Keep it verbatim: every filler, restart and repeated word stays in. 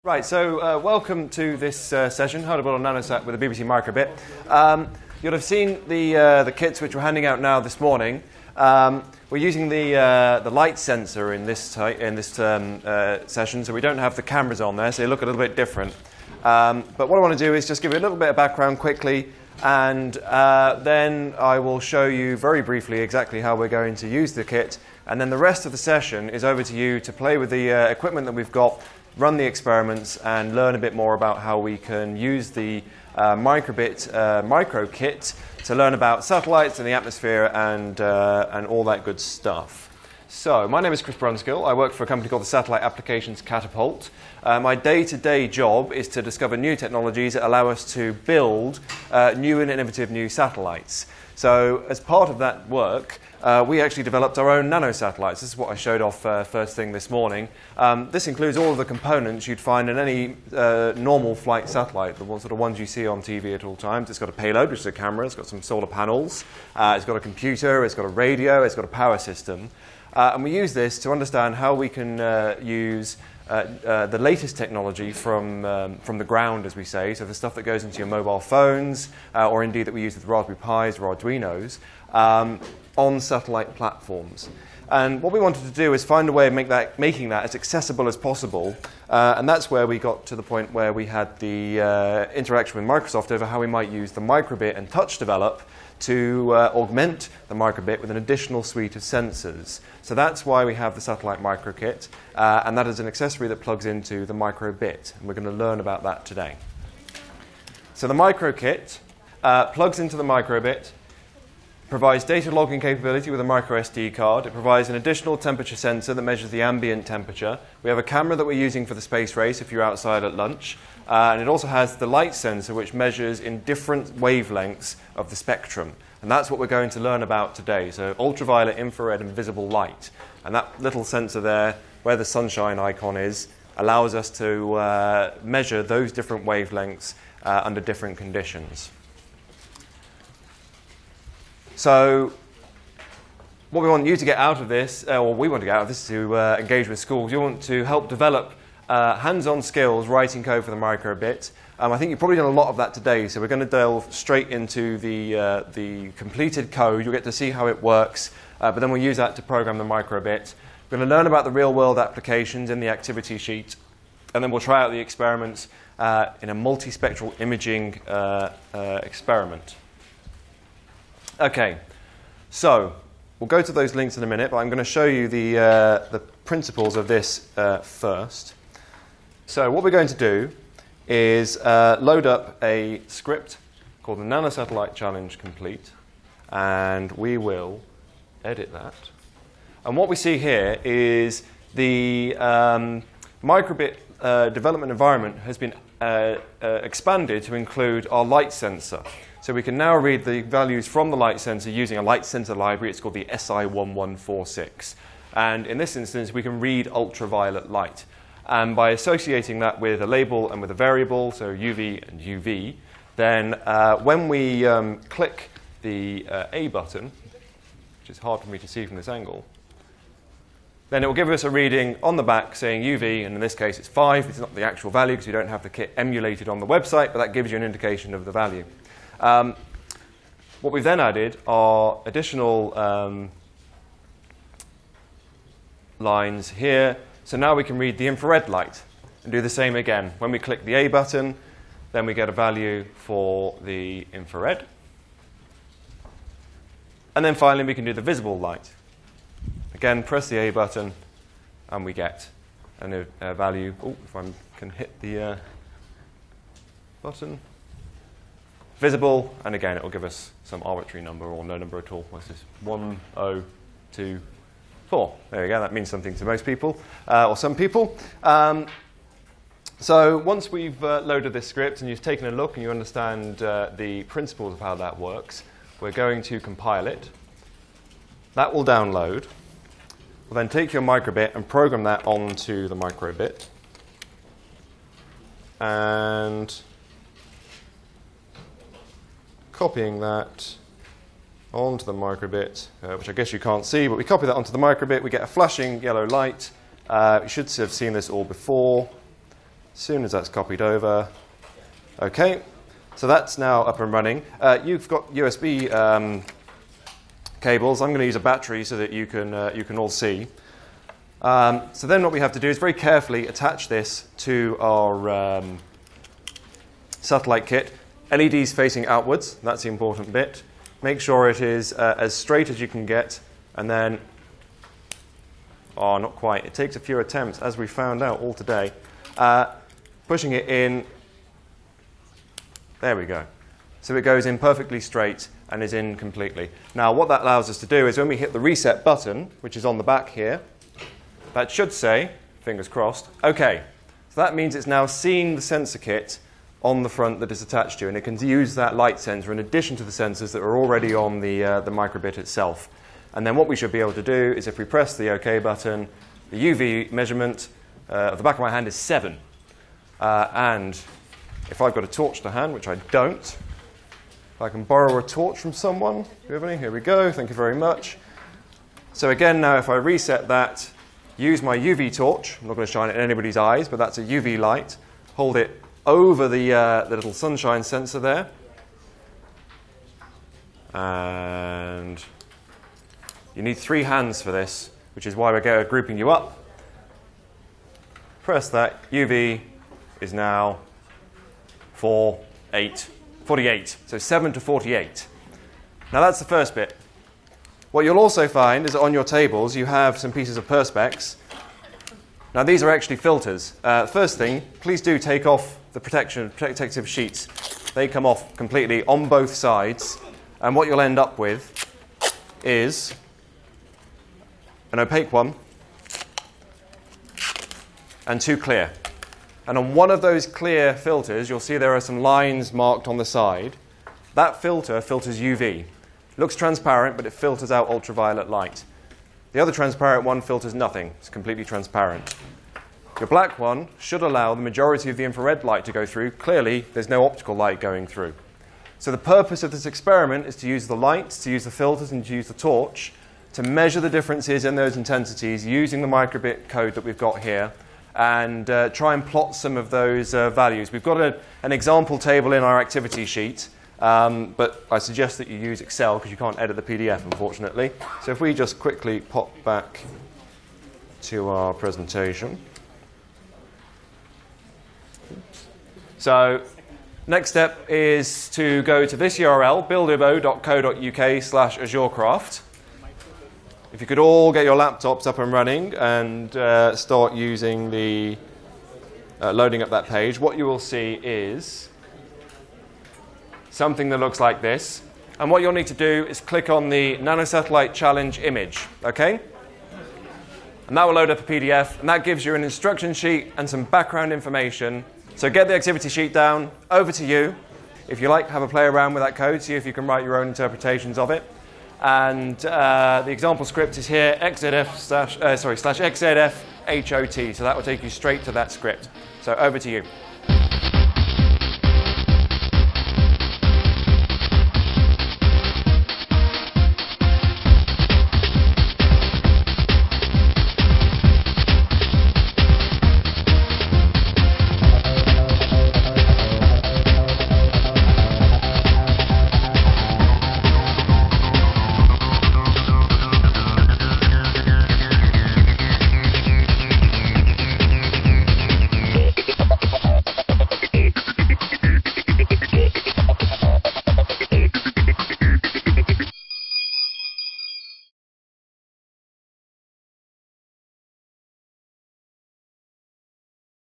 Right, so uh, welcome to this uh, session, how to build a nanosat with a B B C microbit. Um, you'll have seen the, uh, the kits which we're handing out now this morning. Um, we're using the, uh, the light sensor in this, ty- in this um, uh, session, so we don't have the cameras on there, so they look a little bit different. Um, but what I want to do is just give you a little bit of background quickly, and uh, then I will show you very briefly exactly how we're going to use the kit, and then the rest of the session is over to you to play with the uh, equipment that we've got, run the experiments, and learn a bit more about how we can use the uh, microbit uh, micro kit to learn about satellites and the atmosphere and, uh, and all that good stuff. So, my name is Chris Brunskill. I work for a company called the Satellite Applications Catapult. Uh, my day-to-day job is to discover new technologies that allow us to build uh, new and innovative new satellites. So, as part of that work, Uh, we actually developed our own nanosatellites. This is what I showed off uh, first thing this morning. Um, this includes all of the components you'd find in any uh, normal flight satellite, the ones, sort of ones you see on T V at all times. It's got a payload, which is a camera. It's got some solar panels. Uh, it's got a computer. It's got a radio. It's got a power system. Uh, and we use this to understand how we can uh, use uh, uh, the latest technology from, um, from the ground, as we say, so the stuff that goes into your mobile phones, uh, or indeed that we use with Raspberry Pis or Arduinos, um, on satellite platforms. And what we wanted to do is find a way of make that, making that as accessible as possible. Uh, and that's where we got to the point where we had the uh, interaction with Microsoft over how we might use the microbit and touch develop to uh, augment the microbit with an additional suite of sensors. So that's why we have the satellite microkit, uh, and that is an accessory that plugs into the microbit. And we're going to learn about that today. So the microkit uh, plugs into the microbit, provides data logging capability with a micro S D card. It provides an additional temperature sensor that measures the ambient temperature. We have a camera that we're using for the space race if you're outside at lunch. Uh, and it also has the light sensor, which measures in different wavelengths of the spectrum. And that's what we're going to learn about today. So ultraviolet, infrared, and visible light. And that little sensor there, where the sunshine icon is, allows us to uh, measure those different wavelengths uh, under different conditions. So what we want you to get out of this, uh, or we want to get out of this, to uh, engage with schools. You want to help develop uh, hands-on skills writing code for the microbit. Um, I think you've probably done a lot of that today, so we're going to delve straight into the, uh, the completed code. You'll get to see how it works, uh, but then we'll use that to program the microbit. We're going to learn about the real-world applications in the activity sheet, and then we'll try out the experiments uh, in a multispectral imaging uh, uh, experiment. Okay, so we'll go to those links in a minute, but I'm going to show you the, uh, the principles of this uh, first. So what we're going to do is uh, load up a script called the Nanosatellite Challenge Complete, and we will edit that. And what we see here is the um, microbit uh, development environment has been uh, uh, expanded to include our light sensor. So we can now read the values from the light sensor using a light sensor library. It's called the S I one one four six. And in this instance, we can read ultraviolet light. And by associating that with a label and with a variable, so U V and U V, then uh, when we um, click the uh, A button, which is hard for me to see from this angle, then it will give us a reading on the back saying U V, and in this case it's five. It's not the actual value because we don't have the kit emulated on the website, but that gives you an indication of the value. Um, what we've then added are additional um, lines here. So now we can read the infrared light and do the same again. When we click the A button, then we get a value for the infrared. And then finally we can do the visible light. Again, press the A button and we get a, a value. Oh, if I can hit the uh, button. Visible, and again, it will give us some arbitrary number or no number at all. What's this? one, zero, two, four. There we go. That means something to most people, uh, or some people. Um, so once we've uh, loaded this script and you've taken a look and you understand uh, the principles of how that works, we're going to compile it. That will download. We'll then take your microbit and program that onto the microbit. And copying that onto the microbit, uh, which I guess you can't see, but we copy that onto the microbit, we get a flashing yellow light. Uh, you should have seen this all before. As soon as that's copied over. Okay, so that's now up and running. Uh, you've got U S B um, cables. I'm going to use a battery so that you can, uh, you can all see. Um, so then what we have to do is very carefully attach this to our um, satellite kit. L E Ds facing outwards, that's the important bit. Make sure it is uh, as straight as you can get, and then, oh, not quite. It takes a few attempts, as we found out all today. Uh, pushing it in, there we go. So it goes in perfectly straight and is in completely. Now, what that allows us to do is when we hit the reset button, which is on the back here, that should say, fingers crossed, OK. So that means it's now seen the sensor kit on the front that is attached to, and it can use that light sensor in addition to the sensors that are already on the, uh, the microbit itself. And then what we should be able to do is if we press the OK button, the U V measurement uh, of the back of my hand is seven. Uh, and if I've got a torch to hand, which I don't, if I can borrow a torch from someone, do you have any? Here we go, thank you very much. So again, now if I reset that, use my U V torch. I'm not going to shine it in anybody's eyes, but that's a U V light. Hold it over the, uh, the little sunshine sensor there. And you need three hands for this, which is why we're grouping you up. Press that. U V is now four, eight, forty-eight. So seven to forty-eight. Now that's the first bit. What you'll also find is that on your tables you have some pieces of Perspex. Now these are actually filters. Uh, first thing, please do take off the protection, protective sheets. They come off completely on both sides, and what you'll end up with is an opaque one and two clear. And on one of those clear filters, you'll see there are some lines marked on the side. That filter filters U V. Looks transparent, but it filters out ultraviolet light. The other transparent one filters nothing. It's completely transparent. Your black one should allow the majority of the infrared light to go through. Clearly, there's no optical light going through. So the purpose of this experiment is to use the lights, to use the filters, and to use the torch to measure the differences in those intensities using the microbit code that we've got here, and uh, try and plot some of those uh, values. We've got a, an example table in our activity sheet. Um, but I suggest that you use Excel because you can't edit the P D F, unfortunately. So if we just quickly pop back to our presentation. So next step is to go to this U R L, buildibo dot co dot U K slash azurecraft. If you could all get your laptops up and running and uh, start using the, uh, loading up that page, what you will see is something that looks like this. And what you'll need to do is click on the Nanosatellite Challenge image, okay? And that will load up a P D F, and that gives you an instruction sheet and some background information. So get the activity sheet down, over to you. If you like, have a play around with that code, see if you can write your own interpretations of it. And uh, the example script is here, xzf slash, uh, sorry, slash xzf hot. So that will take you straight to that script. So over to you.